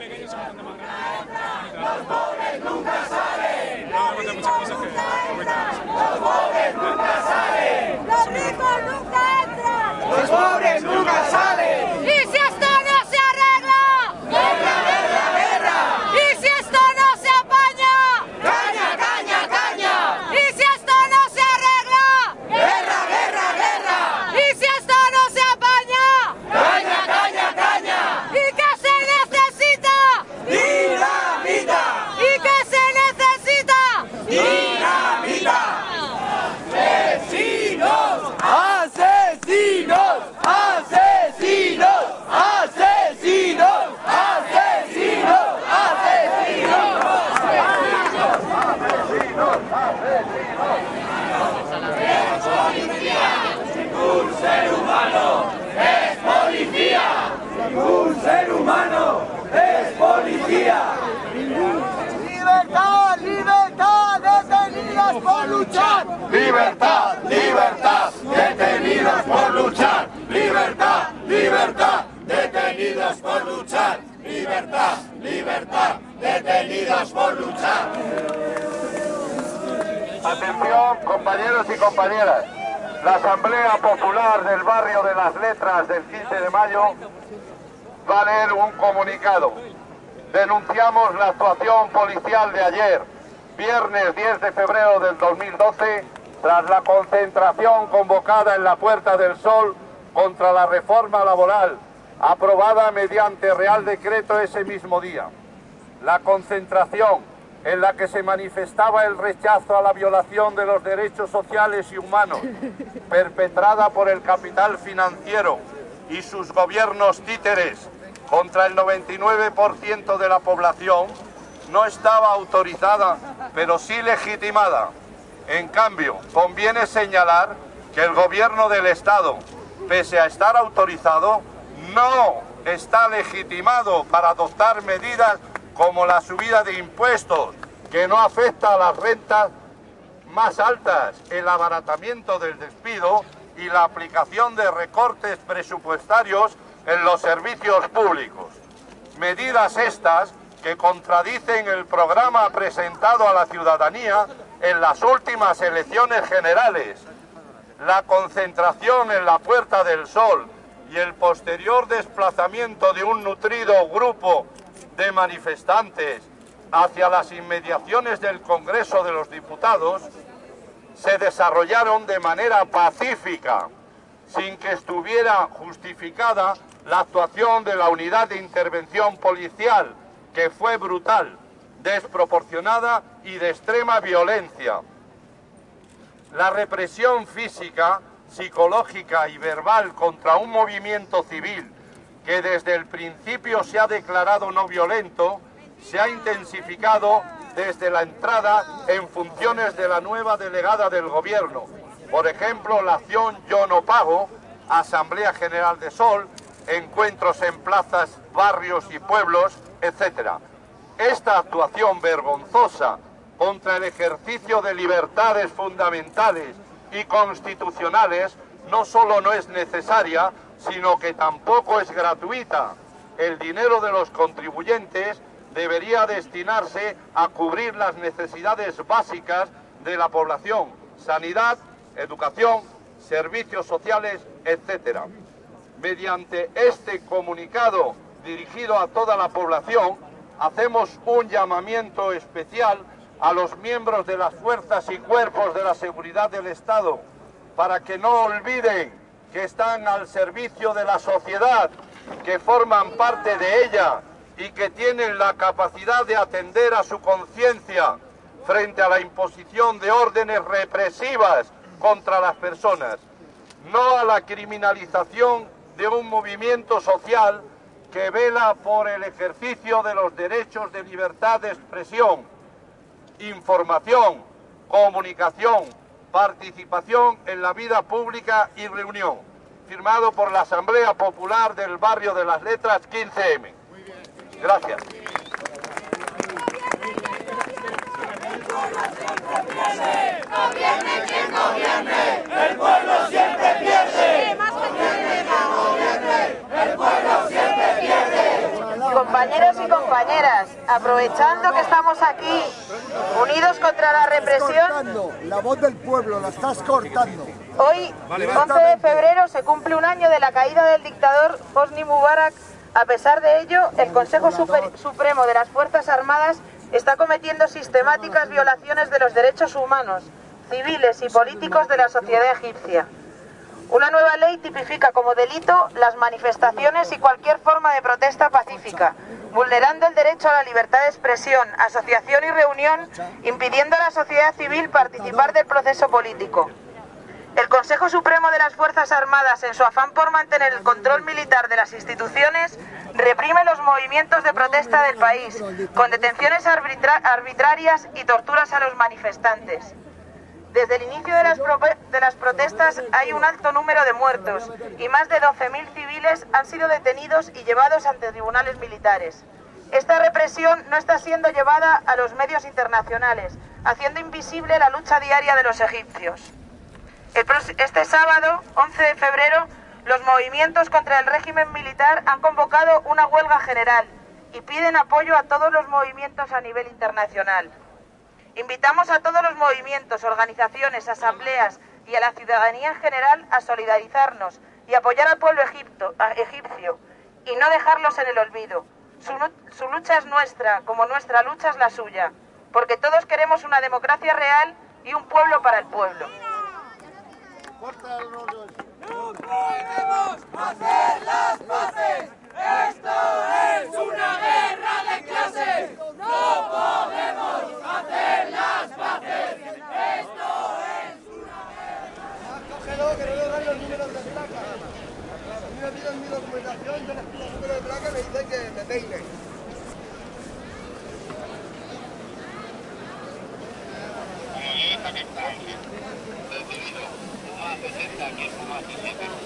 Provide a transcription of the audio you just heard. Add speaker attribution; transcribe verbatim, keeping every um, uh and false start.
Speaker 1: pequeños se montan más grandes.
Speaker 2: Los pobres nunca salen.
Speaker 1: No, me cuentan muchas cosas que no cuentan.
Speaker 2: Los pobres nunca salen.
Speaker 3: Los ricos nunca entran.
Speaker 2: Los pobres nunca salen.
Speaker 3: ¿Y si esto no se arregla?
Speaker 2: Guerra, guerra, guerra.
Speaker 3: ¿Y si esto no se apaña?
Speaker 2: Caña, caña, caña.
Speaker 3: ¿Y si esto no se arregla?
Speaker 2: Guerra, guerra, guerra.
Speaker 3: ¿Y si esto no se apaña?
Speaker 2: Caña, caña, caña.
Speaker 3: ¿Y qué se necesita?
Speaker 2: Dinamita.
Speaker 3: ¿Y qué se necesita?
Speaker 2: Dinamita. Asesinos, asesinos, asesinos, asesinos, asesinos, asesinos. Ningún ser humano es policía. Ningún ser humano es policía.
Speaker 4: ¡Libertad, libertad! ¡Detenidos por luchar!
Speaker 2: Libertad, libertad, detenidos por luchar. Libertad, libertad, detenidos por luchar. Libertad, libertad, detenidos por luchar.
Speaker 5: Atención, compañeros y compañeras. La Asamblea Popular del Barrio de las Letras del quince de mayo va a leer un comunicado. Denunciamos la actuación policial de ayer, viernes diez de febrero del dos mil doce, tras la concentración convocada en la Puerta del Sol contra la reforma laboral, aprobada mediante Real Decreto ese mismo día. La concentración en la que se manifestaba el rechazo a la violación de los derechos sociales y humanos, perpetrada por el capital financiero y sus gobiernos títeres contra el noventa y nueve por ciento de la población, no estaba autorizada, pero sí legitimada. En cambio, conviene señalar que el gobierno del Estado, pese a estar autorizado, no está legitimado para adoptar medidas como la subida de impuestos, que no afecta a las rentas más altas, el abaratamiento del despido y la aplicación de recortes presupuestarios en los servicios públicos. Medidas estas que contradicen el programa presentado a la ciudadanía en las últimas elecciones generales. La concentración en la Puerta del Sol y el posterior desplazamiento de un nutrido grupo de manifestantes hacia las inmediaciones del Congreso de los Diputados se desarrollaron de manera pacífica, sin que estuviera justificada la actuación de la unidad de intervención policial, que fue brutal, desproporcionada y de extrema violencia. La represión física, psicológica y verbal contra un movimiento civil que desde el principio se ha declarado no violento, se ha intensificado desde la entrada en funciones de la nueva delegada del Gobierno. Por ejemplo, la acción Yo no pago, Asamblea General de Sol, encuentros en plazas, barrios y pueblos, etcétera. Esta actuación vergonzosa contra el ejercicio de libertades fundamentales y constitucionales no solo no es necesaria, sino que tampoco es gratuita. El dinero de los contribuyentes debería destinarse a cubrir las necesidades básicas de la población: sanidad, educación, servicios sociales, etcétera. Mediante este comunicado dirigido a toda la población, hacemos un llamamiento especial a los miembros de las fuerzas y cuerpos de la seguridad del Estado para que no olviden que están al servicio de la sociedad, que forman parte de ella y que tienen la capacidad de atender a su conciencia frente a la imposición de órdenes represivas contra las personas, no a la criminalización de un movimiento social que vela por el ejercicio de los derechos de libertad de expresión, información, comunicación, participación en la vida pública y reunión. Firmado por la Asamblea Popular del Barrio de las Letras, quince eme. Gracias.
Speaker 2: Gobierne quien gobierne, el pueblo siempre pierde. Gobierne quien gobierne, el pueblo siempre pierde.
Speaker 6: Compañeros y compañeras, aprovechando que estamos aquí unidos contra la represión,
Speaker 4: cortando la voz del pueblo, la estás cortando.
Speaker 6: Hoy, once de febrero, se cumple un año de la caída del dictador Hosni Mubarak. A pesar de ello, el Consejo Super- Supremo de las Fuerzas Armadas está cometiendo sistemáticas violaciones de los derechos humanos, civiles y políticos de la sociedad egipcia. Una nueva ley tipifica como delito las manifestaciones y cualquier forma de protesta pacífica, vulnerando el derecho a la libertad de expresión, asociación y reunión, impidiendo a la sociedad civil participar del proceso político. El Consejo Supremo de las Fuerzas Armadas, en su afán por mantener el control militar de las instituciones, reprime los movimientos de protesta del país, con detenciones arbitra- arbitrarias y torturas a los manifestantes. Desde el inicio de las, de las protestas hay un alto número de muertos y más de doce mil civiles han sido detenidos y llevados ante tribunales militares. Esta represión no está siendo llevada a los medios internacionales, haciendo invisible la lucha diaria de los egipcios. El este sábado, once de febrero, los movimientos contra el régimen militar han convocado una huelga general y piden apoyo a todos los movimientos a nivel internacional. Invitamos a todos los movimientos, organizaciones, asambleas y a la ciudadanía en general a solidarizarnos y apoyar al pueblo egipto, a, egipcio y no dejarlos en el olvido. Su, su lucha es nuestra, como nuestra lucha es la suya, porque todos queremos una democracia real y un pueblo para el pueblo.
Speaker 2: ¡No podemos hacer las paces! ¡Esto es una guerra de clases! ¡No podemos hacer las paces! ¡Esto es una guerra!
Speaker 4: Cógelo, que no le dan los números de placa. A mí me piden mi documentación, yo les pido el número de placa y me dicen que me peine.
Speaker 5: Recibido, sesenta, aquí,